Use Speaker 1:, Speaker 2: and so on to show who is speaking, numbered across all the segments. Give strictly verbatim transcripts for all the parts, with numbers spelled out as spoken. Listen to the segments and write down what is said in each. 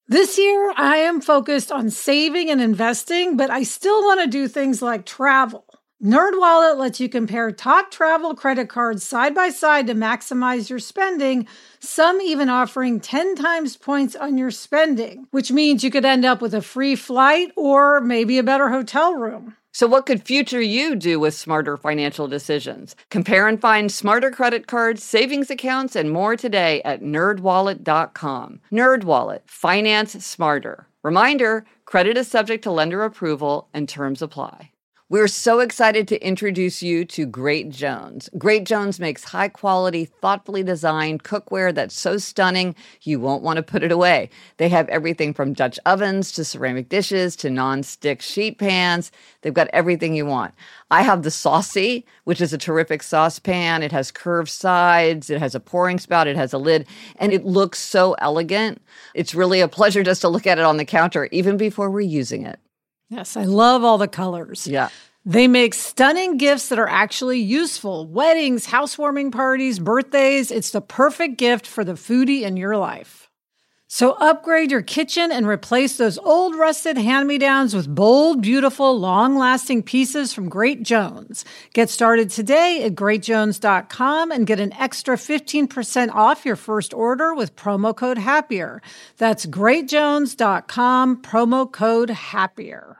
Speaker 1: This year, I am focused on saving and investing, but I still want to do things like travel. NerdWallet lets you compare top travel credit cards side by side to maximize your spending, some even offering ten times points on your spending, which means you could end up with a free flight or maybe a better hotel room.
Speaker 2: So what could future you do with smarter financial decisions? Compare and find smarter credit cards, savings accounts, and more today at nerd wallet dot com. NerdWallet, finance smarter. Reminder, credit is subject to lender approval and terms apply. We're so excited to introduce you to Great Jones. Great Jones makes high-quality, thoughtfully designed cookware that's so stunning you won't want to put it away. They have everything from Dutch ovens to ceramic dishes to non-stick sheet pans. They've got everything you want. I have the Saucy, which is a terrific saucepan. It has curved sides. It has a pouring spout. It has a lid. And it looks so elegant. It's really a pleasure just to look at it on the counter, even before we're using it.
Speaker 1: Yes, I love all the colors.
Speaker 2: Yeah.
Speaker 1: They make stunning gifts that are actually useful. Weddings, housewarming parties, birthdays. It's the perfect gift for the foodie in your life. So upgrade your kitchen and replace those old rusted hand-me-downs with bold, beautiful, long-lasting pieces from Great Jones. Get started today at great jones dot com and get an extra fifteen percent off your first order with promo code HAPPIER. That's great jones dot com, promo code HAPPIER.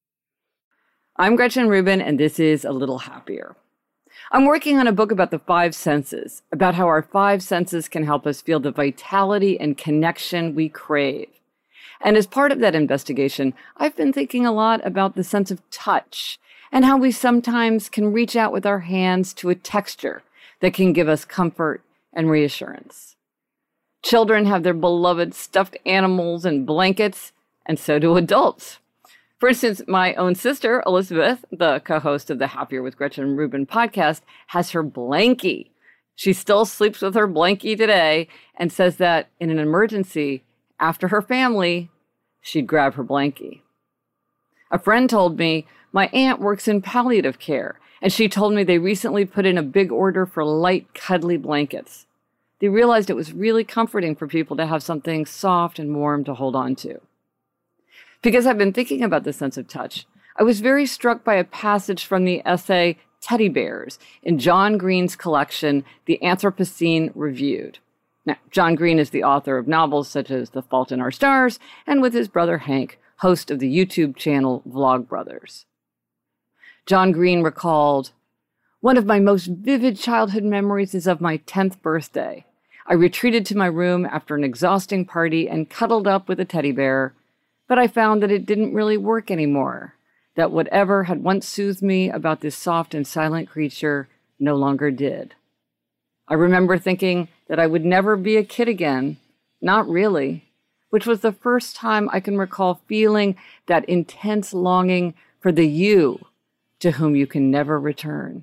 Speaker 2: I'm Gretchen Rubin, and this is A Little Happier. I'm working on a book about the five senses, about how our five senses can help us feel the vitality and connection we crave. And as part of that investigation, I've been thinking a lot about the sense of touch and how we sometimes can reach out with our hands to a texture that can give us comfort and reassurance. Children have their beloved stuffed animals and blankets, and so do adults. For instance, my own sister, Elizabeth, the co-host of the Happier with Gretchen Rubin podcast, has her blankie. She still sleeps with her blankie today and says that in an emergency, after her family, she'd grab her blankie. A friend told me my aunt works in palliative care, and she told me they recently put in a big order for light, cuddly blankets. They realized it was really comforting for people to have something soft and warm to hold on to. Because I've been thinking about the sense of touch, I was very struck by a passage from the essay Teddy Bears in John Green's collection, The Anthropocene Reviewed. Now, John Green is the author of novels such as The Fault in Our Stars, and with his brother Hank, host of the YouTube channel Vlogbrothers. John Green recalled, "One of my most vivid childhood memories is of my tenth birthday. I retreated to my room after an exhausting party and cuddled up with a teddy bear. But I found that it didn't really work anymore, that whatever had once soothed me about this soft and silent creature no longer did. I remember thinking that I would never be a kid again, not really, which was the first time I can recall feeling that intense longing for the you to whom you can never return.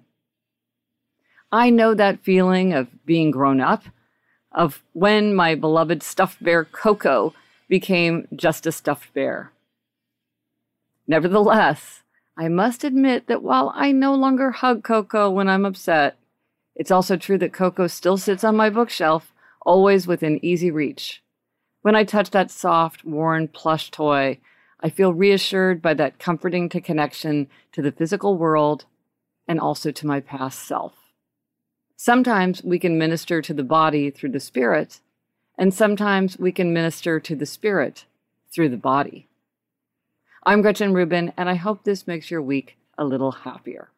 Speaker 2: I know that feeling of being grown up, of when my beloved stuffed bear Coco became just a stuffed bear. Nevertheless, I must admit that while I no longer hug Coco when I'm upset, it's also true that Coco still sits on my bookshelf, always within easy reach. When I touch that soft, worn plush toy, I feel reassured by that comforting to connection to the physical world and also to my past self. Sometimes we can minister to the body through the spirit, and sometimes we can minister to the spirit through the body. I'm Gretchen Rubin, and I hope this makes your week a little happier.